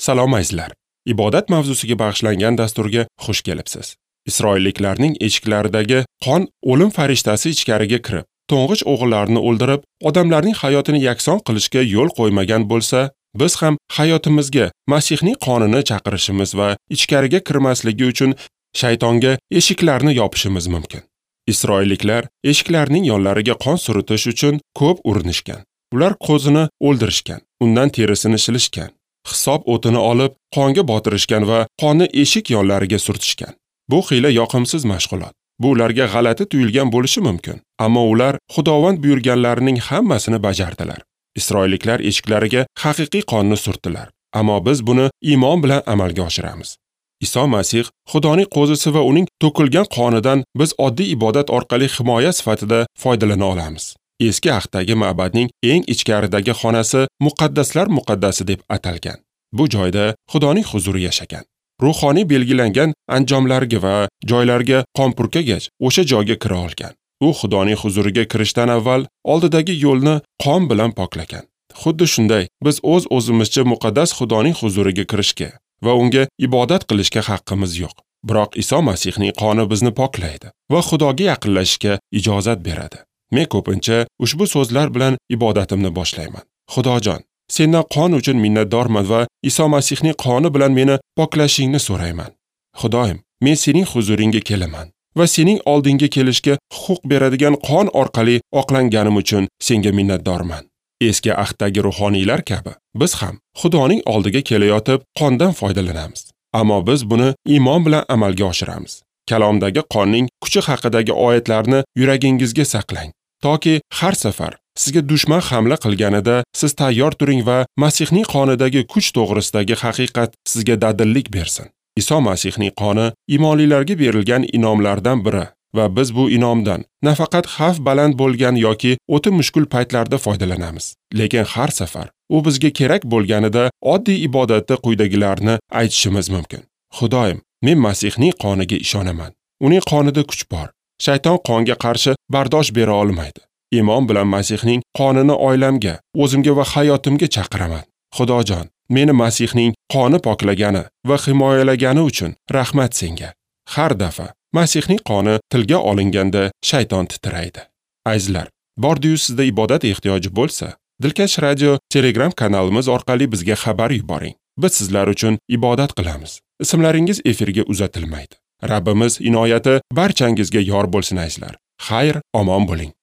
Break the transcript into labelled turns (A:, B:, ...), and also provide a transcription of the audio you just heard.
A: Salom azizlar. Ibodat mavzusiga bag'ishlangan dasturga xush kelibsiz. Isroilliklarning eshiklaridagi qon o'lim farishtasi ichkariga kirib, to'ng'ich o'g'illarini o'ldirib, odamlarning hayotini yakson qilishga yo'l qo'ymagan bo'lsa, biz ham hayotimizga Masihning qonini chaqirishimiz va ichkariga kirmasligi uchun shaytonga eshiklarni yopishimiz mumkin. Isroilliklar eshiklarning yonlariga qon suritish uchun ko'p urinishgan. Ular qo'zini o'ldirishgan, undan terisini shilishgan. Hisob o'tini olib, qonga botirishgan va qonni eshik yonlariga surtishgan. Bu xiyla yoqimsiz mashg'ulot. Bu ularga g'alati tuyulgan bo'lishi mumkin, ammo ular Xudovand buyurganlarining hammasini bajardilar. Isroilliklar eshiklariga haqiqiy qonni surtdilar, ammo biz buni iymon bilan amalga oshiramiz. Iso Masih Xudoning qo'zisi va uning to'kilgan qonidan biz oddiy ibodat orqali himoya sifatida foydalana olamiz. Eski ahddagi ma'badning eng ichkaridagi xonasi muqaddaslar muqaddasi deb atalgan. Bu joyda Xudoning huzuri yashagan. Ruhoniy belgilangan anjomlarga va joylarga qon purkagach, o'sha joyga kira olgan. U Xudoning huzuriga kirishdan avval oldidagi yo'lni qon bilan poklagan. Xuddi shunday, biz o'z-o'zimizcha muqaddas Xudoning huzuriga kirishga va unga ibodat qilishga haqqimiz yo'q. Biroq Iso Masihning qoni bizni poklaydi va Xudoga yaqinlashishga ijozat beradi. Men ko'pincha ushbu so'zlar bilan ibodatimni boshlayman. Xudojon, sendan qon uchun minnatdorman va Iso Masihning qoni bilan meni poklashingni so'rayman. Xudoyim, men sening huzuringga kelaman va sening oldinga kelishga huquq beradigan qon orqali oqlanganim uchun senga minnatdorman. Eski ahddagi ruhoniylar kabi biz ham Xudoning oldiga kelayotib qondan foydalanamiz. Ammo biz buni iymon bilan amalga oshiramiz. Kalomdagi qonning kuchi haqidagi oyatlarni yuragingizga saqlang, toki har safar sizga dushman hamla qilganida siz tayyor turing va Masihning qonidagi kuch to'g'risidagi haqiqat sizga dadillik bersin. Iso Masihning qoni iymonlilarga berilgan inomlardan biri va biz bu inomdan nafaqat xavf baland bo'lgan yoki o'ta mushkul paytlarda foydalanamiz, lekin har safar u bizga kerak bo'lganida oddiy ibodatda quyidagilarni aytishimiz mumkin. Xudoyim, men Masihning qoniga ishonaman. Uning qonida kuch bor. Shayton qonga qarshi bardosh bera olmaydi. Iymon bilan Masihning qonini oilamga, o'zimga va hayotimga chaqiraman. Xudojon, meni Masihning qoni poklagani va himoyalagani uchun rahmat senga. Har daf'a Masihning qoni tilga olinganda shayton titraydi. Azizlar, bordi-yu sizda ibodat ehtiyoji bo'lsa, Dilkash radio Telegram kanalimiz orqali bizga xabar yuboring. Biz sizlar uchun ibodat qilamiz. Ismlaringiz efirga uzatilmaydi. Rabbimiz inoyati barchangizga yor bo'lsin azizlar. Xayr, omon bo'ling.